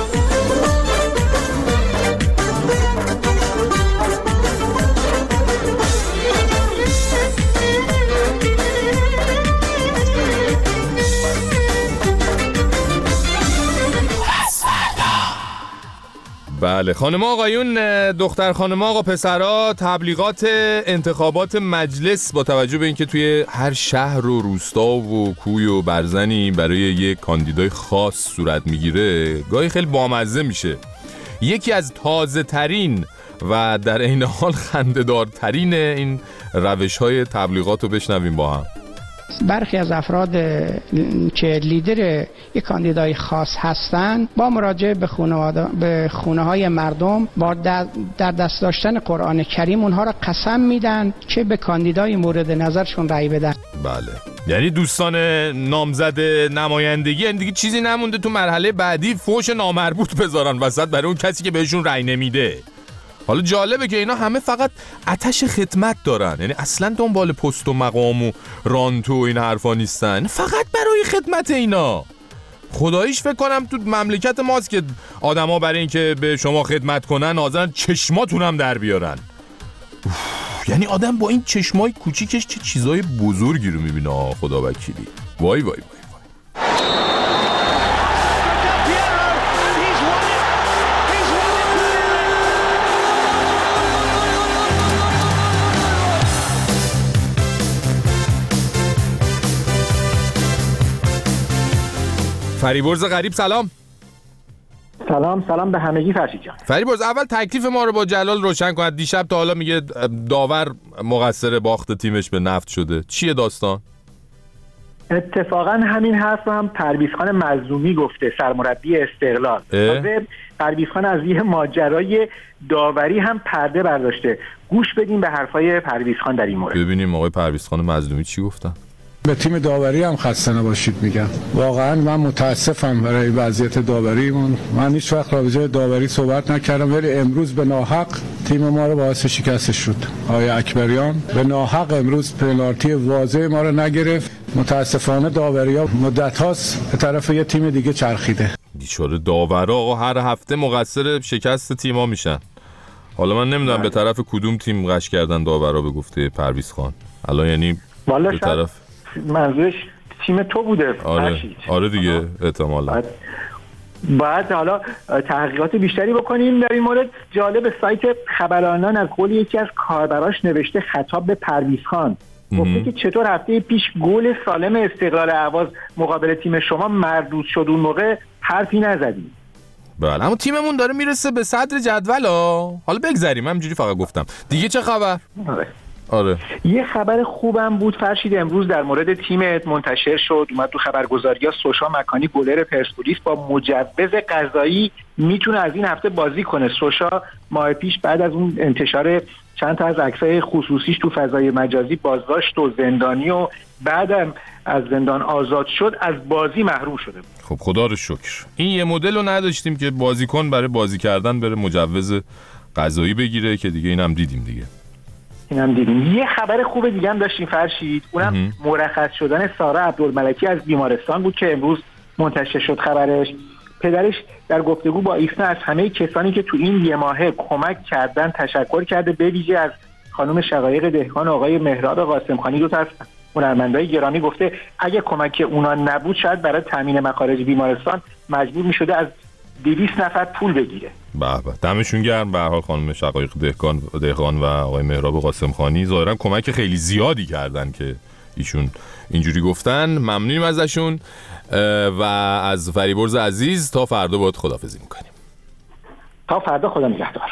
S2: بله خانم آقایون، دختر خانم آقا پسرا، تبلیغات انتخابات مجلس با توجه به اینکه توی هر شهر و روستا و کوی و برزنی برای یک کاندیدای خاص صورت میگیره، گاهی خیلی بامزه میشه. یکی از تازه ترین و در عین حال خنده‌دارترین این روش‌های تبلیغات رو بشنویم با هم.
S29: برخی از افراد که لیدر یک کاندیدای خاص هستند با مراجعه به خونه‌های مردم با در دست داشتن قرآن کریم اونها را قسم میدن که به کاندیدای مورد نظرشون رأی بدن.
S2: بله، یعنی دوستان نامزد نمایندگی، یعنی دیگه چیزی نمونده تو مرحله بعدی فوش نامربوط بذارن وسط برای اون کسی که بهشون رأی نمیده. حالا جالبه که اینا همه فقط آتش خدمت دارن، یعنی اصلا دنبال پست و مقام و رانتو و این حرفا نیستن، فقط برای خدمت اینا. خداییش فکر کنم تو مملکت ماست که آدما برای این که به شما خدمت کنن حاضرن چشماتون هم در بیارن. یعنی آدم با این چشمای کوچیکش چه چیزای بزرگی رو میبینه. خدا وکیلی. وای وای وای. فریبرز غریب سلام.
S4: سلام به همگی فرشید جان.
S2: فریبرز اول تکلیف ما رو با جلال روشن کن. دیشب تا حالا میگه داور مقصر باخت تیمش به نفت شده. چیه داستان؟
S4: اتفاقا همین حرف هم پرویزخان مظلومی گفته، سرمربی استقلال. پرویزخان از یه ماجرای داوری هم پرده برداشته. گوش بدیم به حرفای پرویزخان در این مورد.
S2: ببینیم آقای پرویزخان مظلومی چی گفتن.
S5: به تیم داوری هم خسته نباشید میگم. واقعا من متاسفم برای وضعیت داوریمون. من هیچ وقت راجع به داوری صحبت نکردم، ولی امروز به ناحق تیم ما رو باعث شکستش شد. آقای اکبریان به ناحق امروز پنالتی واضح ما رو نگرفت. متاسفانه داوری‌ها مدت هاست به طرف یه تیم دیگه چرخیده.
S2: بیچاره داورا آقا هر هفته مقصر شکست تیم‌ها میشن. حالا من نمیدونم به طرف کدوم تیم قش کردن داورا به gufte پرویزخان. الان یعنی به طرف
S4: منظورش تیم تو بوده.
S2: آره دیگه احتمالاً.
S4: بعد حالا تحقیقات بیشتری بکنیم در این مورد. جالب سایت خبرانان از قول یکی از کاربراش نوشته خطاب به پرویزخان، گفته که چطور هفته پیش گل سالم استقلال اهواز مقابل تیم شما مردود شد، اون موقع حرفی نزدیم.
S2: بله اما تیممون داره میرسه به صدر جدول حالا بگذریم، همینجوری فقط گفتم. دیگه چه خبر؟ آره.
S4: یه خبر خوبم بود فرشید، امروز در مورد تیمت منتشر شد، اومد تو خبرگزاری‌ها. سوشا مکانی گلر پرسپولیس با مجوز قضایی میتونه از این هفته بازی کنه. سوشا ماه پیش بعد از اون انتشار چند تا از عکسای خصوصیش تو فضای مجازی بازداشت و زندانی و بعدم از زندان آزاد شد، از بازی محروم شده بود.
S2: خب خدا رو شکر. این یه مدل رو نداشتیم که بازیکن برای بازی کردن بره مجوز قضایی بگیره که دیگه اینم دیدیم دیگه.
S4: یه خبر خوب دیگه هم داشتیم فرشید، اونم مرخص شدن سارا عبدالملکی از بیمارستان بود که امروز منتشر شد خبرش. پدرش در گفتگو با ایسنا از همه کسانی که تو این یه ماهه کمک کردن تشکر کرده، به ویژه از خانم شقایق دهقان، آقای مهراب قاسمخانی، دو تا از هنرمندای گرامی. گفته اگه کمک اونا نبود شاید برای تامین مخارج بیمارستان مجبور می‌شده از 200 نفر پول بگیره.
S2: به دمشون گرم. به هر حال خانم شقایق دهقان و آقای مهراب قاسمخانی ظاهرا کمک خیلی زیادی کردن که ایشون اینجوری گفتن. ممنونیم ازشون و از فریبرز عزیز تا فردا باهات خداحافظی میکنیم.
S4: تا فردا، خدا نگهدار.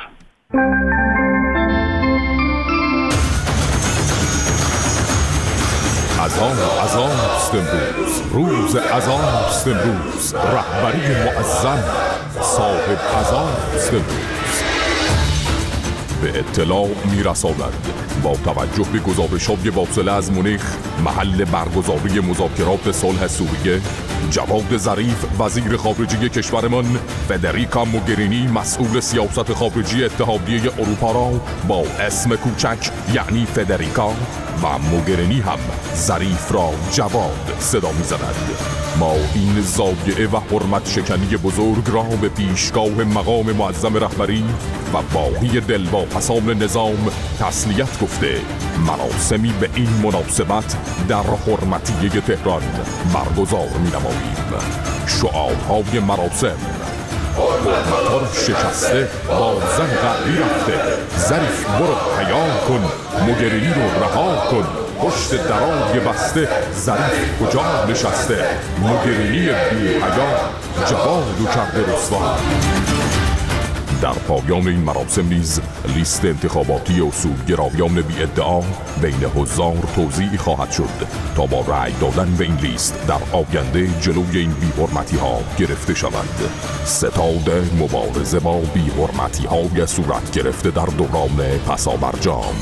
S6: اذان است امروز، روز اذان است امروز، رهبری معظم صاحب اذان است امروز. به اطلاع میرساند با توجه به گزارش‌های واصله از مونیخ، محل برگزاری مذاکرات صلح سوریه، جواد ظریف وزیر خارجه کشورمان، فدریکا موگرینی مسئول سیاست خارجی اتحادیه اروپا را با اسم کوچک یعنی فدریکا و موگرینی هم ظریف را جواد صدا می‌زند. ما این ضایعه و حرمت شکنی بزرگ را به پیشگاه مقام معظم رهبری و باقی دلواپسان نظام تسلیت گفته مراسمی به این مناسبت در حرمتیه تهران برگزار می‌نماییم. شعارهای مراسم: حرمت‌ها را شکسته با زن قهری رفته، ظریف برو حیا کن، موگرینی رو رها کن، پشت درای بسته ظریف کجا نشسته، موگرینی بی حیا جوادو کرده رسوا. در پایان این مراسم نیز لیست انتخاباتی اصولگرایان بی ادعا بین حضار توزیع خواهد شد تا با رأی دادن به این لیست در آینده جلوی این بی‌حرمتی ها گرفته شود. ستاد مبارزه با بی‌حرمتی های صورت گرفته در دوران پسابرجام.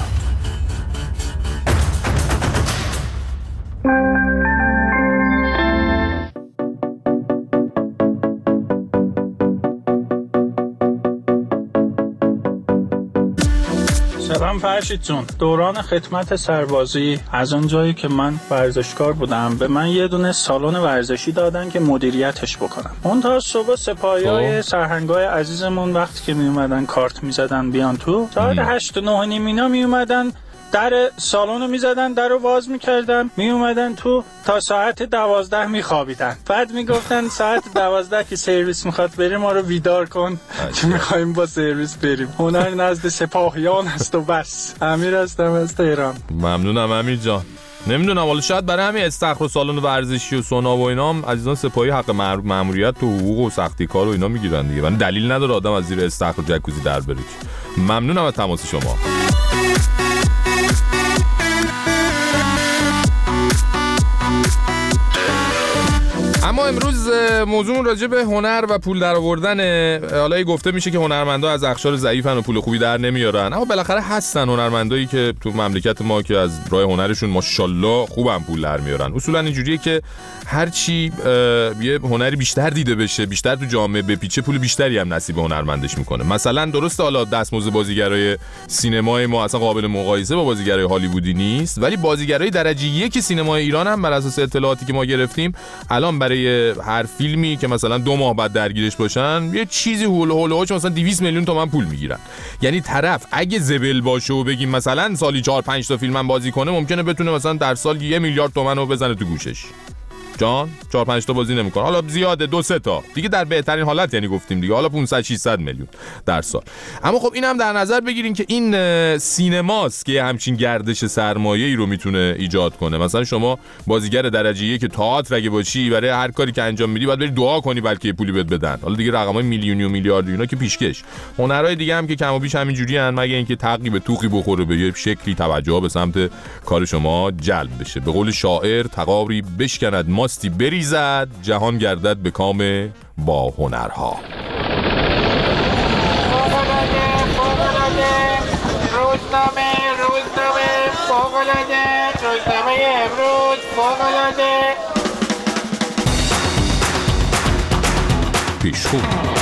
S7: سلام فرشید جون. دوران خدمت سربازی از اون جایی که من ورزشکار بودم به من یه دونه سالن ورزشی دادن که مدیریتش بکنم. اون تا صبح سپاهیای سرهنگای عزیزمون وقتی که می اومدن کارت میزدن بیان تو، ساعت 8 و 9 اینا می اومدن در سالن رو میزدن، در رو باز میکردن، می اومدن تو تا ساعت 12 میخوابیدن. بعد میگفتن ساعت 12 که سرویس میخواد بریم ما رو بیدار کن که میخوایم با سرویس بریم. هنر نزد سپاهیان است و بس. امیر هستم از تهران.
S2: ممنونم امیر جان. نمیدونم حالا شاید برای همین استخر و سالن ورزشی و سونا و اینا هم عزیزان سپاهی حق مأموریت و حقوق و سختی کار و اینا میگیرن دیگه. ولی دلیل نداره آدم از زیر استخر و جکوزی در بره. ممنونم از تماس شما. اما امروز موضوع راجع به هنر و پول در آوردن. حالا گفته میشه که هنرمندا از اقشار ضعیفن و پول خوبی در نمیارن، اما بالاخره هستن هنرمندایی که تو مملکت ما که از راه هنرشون ماشاءالله خوبم پول در میارن. اصولا اینجوریه که هر چی یه هنری بیشتر دیده بشه، بیشتر تو جامعه بپیچه، پول بیشتری هم نصیب هنرمندش میکنه. مثلا درسته حالا دستمزد بازیگرای سینمای ما اصلا قابل مقایسه با بازیگرای هالیوودی نیست، ولی بازیگرای درجه یک سینمای ایران هم بر اساس اطلاعاتی که ما گرفتیم الان برای هر فیلمی که مثلا 2 ماه بعد درگیرش باشن یه چیزی هولوهاش مثلا 200 میلیون تومان پول میگیرن. یعنی طرف اگه زبل باشه و بگیم مثلا سالی 4-5 تا فیلم هم بازی کنه، ممکنه بتونه مثلا در سال 1 میلیارد تومان رو بزنه تو گوشش. جان 4-5 تا بازی نمیکنه، حالا زیاده 2-3 تا دیگه در بهترین حالت، یعنی گفتیم دیگه حالا 500-600 میلیون در سال. اما خب این هم در نظر بگیرین که این سینماست که همچین گردش سرمایه‌ای رو میتونه ایجاد کنه. مثلا شما بازیگر درجه 1 که تئاتر اگه باشی، برای هر کاری که انجام میدی باید بری دعا کنی بلکه پولی بهت بدن. حالا دیگه رقمای میلیونی و میلیاردی اینا که پیشکش. هنرهای دیگه هم که کم و بیش همینجوری ان، مگه اینکه تقریبا توقی بخوره به یه شکلی توجه به سمت کار شما جلب بشه. به قول شاعر تقاری بشکند ماستی بریزد، جهان گردد به کام با هنرها.
S12: روزنامه فوق‌العاده، روزنامه امروز فوق‌العاده.
S2: پیشخون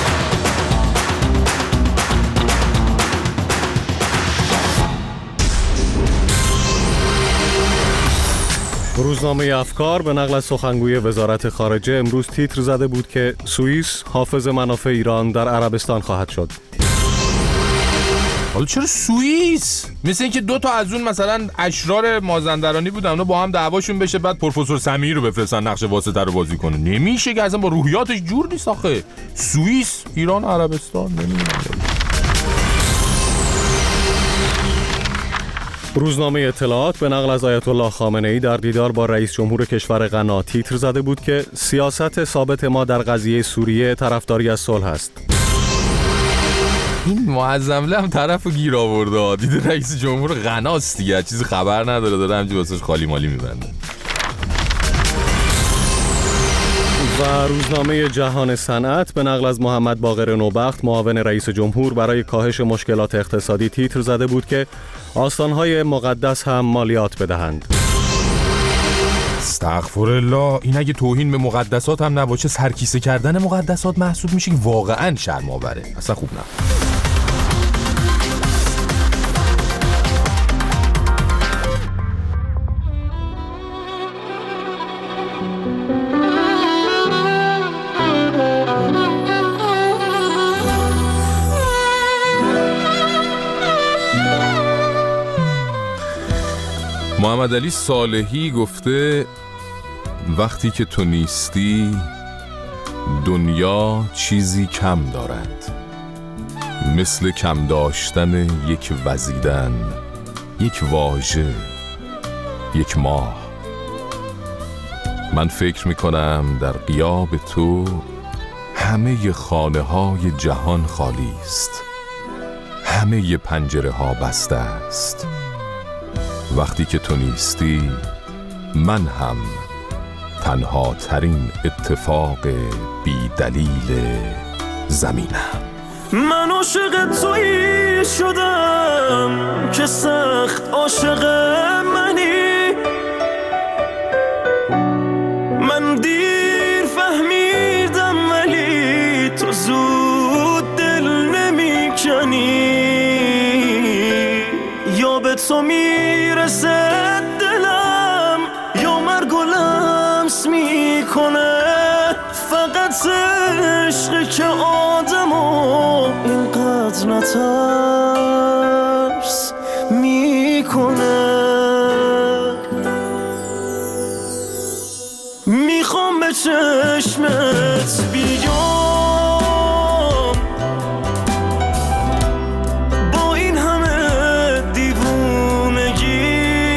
S13: روزنامه افکار به نقل از سخنگوی وزارت خارجه امروز تیتر زده بود که سوئیس حافظ منافع ایران در عربستان خواهد شد.
S2: حالا چرا سوئیس؟ مثل اینکه 2 تا از اون مثلا اشرار مازندرانی بودن، اونا با هم دعواشون بشه، بعد پروفسور سمیعی رو بفرستن نقش واسطه رو بازی کنه. نمیشه که اصلا با روحیاتش جور نیست آخه. سوئیس، ایران، عربستان، نمیدونم.
S13: روزنامه اطلاعات به نقل از آیت الله خامنه‌ای در دیدار با رئیس جمهور کشور غنا تیتر زده بود که سیاست ثابت ما در قضیه سوریه طرفداری از صلح است.
S2: این معظمله هم طرفو گیر آورده، دیده رئیس جمهور غناست دیگه، چیزی خبر نداره، داره همجوری واسش خالی مالی میبنده.
S13: و روزنامه جهان صنعت به نقل از محمد باقر نوبخت معاون رئیس جمهور برای کاهش مشکلات اقتصادی تیتر زده بود که آستانهای مقدس هم مالیات بدهند.
S2: استغفرالله، این اگه توهین به مقدسات هم نباشه سرکیسه کردن مقدسات محسوب میشه که واقعا شرم‌آوره، اصلا خوب نه. محمد علی صالحی گفته وقتی که تو نیستی دنیا چیزی کم دارد، مثل کم داشتن یک وزیدن، یک واژه، یک ماه. من فکر میکنم در غیاب تو همه خانه های جهان خالی است، همه پنجره ها بسته است. وقتی که تو نیستی من هم تنها ترین اتفاق بی دلیل زمینم.
S1: من عاشق تویی شدم که سخت عاشق منی، من دیر فهمیدم ولی تو زود دل نمی کنی، یا به تو میرسه دلم یا مرگ و لمس میکنه، فقط عشقی که آدمو اینقدر نترس میکنه. میخوام به چشمت بیام با این همه دیوونگی،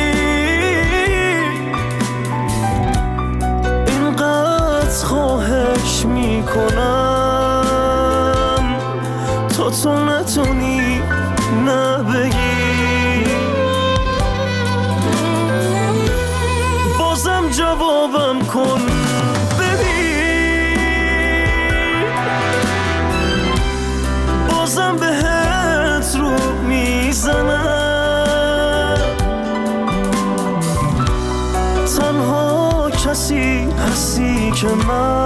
S1: اینقدر خواهش میکنم تا تو نتونی نبگی، بازم جوابم کن ببین که من